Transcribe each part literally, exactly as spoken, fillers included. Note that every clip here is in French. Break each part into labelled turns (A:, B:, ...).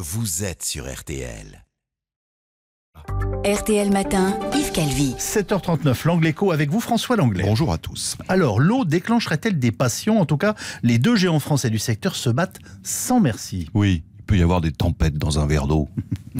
A: vous êtes sur R T L.
B: R T L Matin, Yves Calvi.
C: sept heures trente-neuf, l'Angle Écho avec vous, François Langlais.
D: Bonjour à tous.
C: Alors, l'eau déclencherait-elle des passions? En tout cas, les deux géants français du secteur se battent sans merci.
D: Oui, il peut y avoir des tempêtes dans un verre d'eau.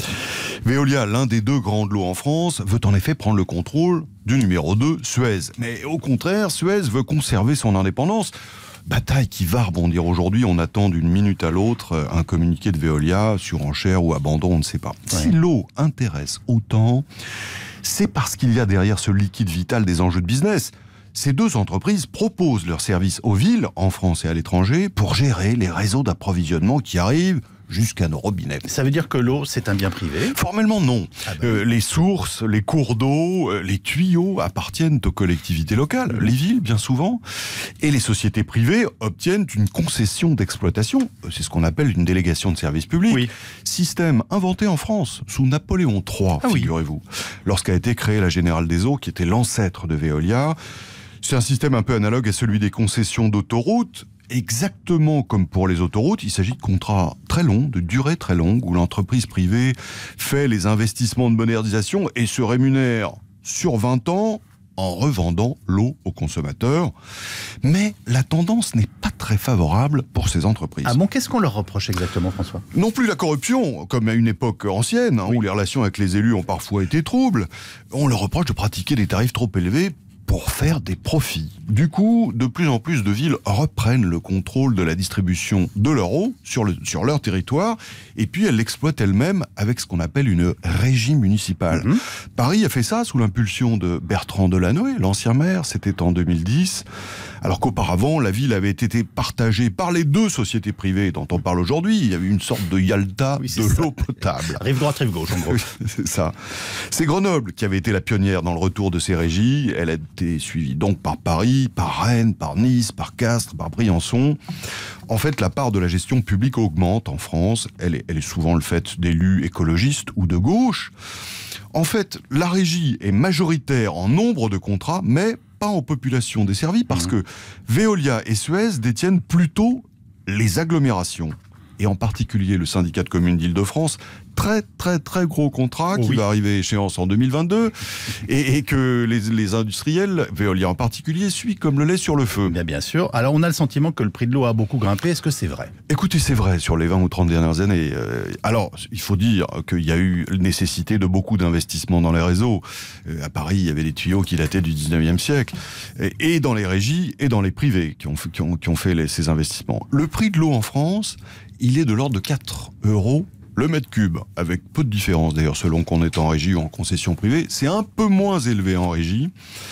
D: Veolia, l'un des deux grands de l'eau en France, veut en effet prendre le contrôle du numéro deux, Suez. Mais au contraire, Suez veut conserver son indépendance. Bataille qui va rebondir aujourd'hui. On attend d'une minute à l'autre un communiqué de Veolia, surenchère ou abandon, on ne sait pas. Ouais. Si l'eau intéresse autant, c'est parce qu'il y a derrière ce liquide vital des enjeux de business. Ces deux entreprises proposent leurs services aux villes, en France et à l'étranger, pour gérer les réseaux d'approvisionnement qui arrivent jusqu'à nos robinets.
C: Ça veut dire que l'eau, c'est un bien privé?
D: Formellement, non. Ah ben. euh, les sources, les cours d'eau, euh, les tuyaux appartiennent aux collectivités locales, mmh. les villes, bien souvent. Et les sociétés privées obtiennent une concession d'exploitation. C'est ce qu'on appelle une délégation de service public. Oui. Système inventé en France, sous Napoléon trois, ah figurez-vous. Oui. Lorsqu'a été créée la Générale des Eaux, qui était l'ancêtre de Veolia. C'est un système un peu analogue à celui des concessions d'autoroutes. Exactement comme pour les autoroutes, il s'agit de contrats très longs, de durée très longue, où l'entreprise privée fait les investissements de modernisation et se rémunère sur vingt ans en revendant l'eau aux consommateurs. Mais la tendance n'est pas très favorable pour ces entreprises.
C: Ah bon, qu'est-ce qu'on leur reproche exactement, François?
D: Non plus la corruption, comme à une époque ancienne, hein, oui. où les relations avec les élus ont parfois été troubles. On leur reproche de pratiquer des tarifs trop élevés pour faire des profits. Du coup, de plus en plus de villes reprennent le contrôle de la distribution de leur eau sur, le, sur leur territoire, et puis elles l'exploitent elles-mêmes avec ce qu'on appelle une régie municipale. Mmh. Paris a fait ça sous l'impulsion de Bertrand Delanoë, l'ancien maire, c'était en deux mille dix, alors qu'auparavant, la ville avait été partagée par les deux sociétés privées dont on parle aujourd'hui. Il y avait une sorte de Yalta oui, de l'eau potable.
C: Rive droite, rive gauche, en gros.
D: C'est ça. C'est Grenoble qui avait été la pionnière dans le retour de ces régies. Elle a été suivie donc par Paris, par Rennes, par Nice, par Castres, par Briançon. En fait, la part de la gestion publique augmente en France. Elle est, elle est souvent le fait d'élus écologistes ou de gauche. En fait, la régie est majoritaire en nombre de contrats, mais pas en population desservie, parce mmh. que Veolia et Suez détiennent plutôt les agglomérations. Et en particulier le syndicat de communes d'Île-de-France, très très très gros contrat qui oui. va arriver à échéance en deux mille vingt-deux et, et que les, les industriels, Veolia en particulier, suit comme le lait sur le feu.
C: Bien, bien sûr. Alors on a le sentiment que le prix de l'eau a beaucoup grimpé. Est-ce que c'est vrai?
D: Écoutez, c'est vrai sur les vingt ou trente dernières années. Euh, alors il faut dire qu'il y a eu nécessité de beaucoup d'investissements dans les réseaux. Euh, à Paris, il y avait des tuyaux qui dataient du dix-neuvième siècle, et, et dans les régies et dans les privés qui ont, qui ont, qui ont fait les, ces investissements. Le prix de l'eau en France, il est de l'ordre de quatre euros le mètre cube, avec peu de différence d'ailleurs selon qu'on est en régie ou en concession privée. C'est un peu moins élevé en régie.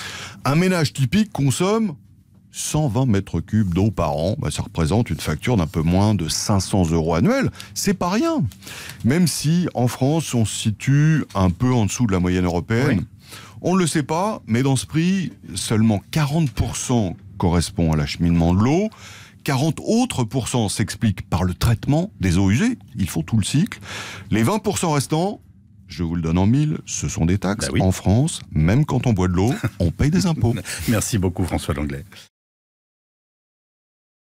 D: Un ménage typique consomme cent vingt mètres cubes d'eau par an. Bah, ça représente une facture d'un peu moins de cinq cents euros annuels. C'est pas rien. Même si en France on se situe un peu en dessous de la moyenne européenne. Oui. On ne le sait pas, mais dans ce prix, seulement quarante pour cent correspond à l'acheminement de l'eau. quarante autres pourcents s'expliquent par le traitement des eaux usées. Il faut tout le cycle. Les vingt pour cent restants, je vous le donne en mille, ce sont des taxes. Bah oui. En France, même quand on boit de l'eau, on paye des impôts.
C: Merci beaucoup François Langlais.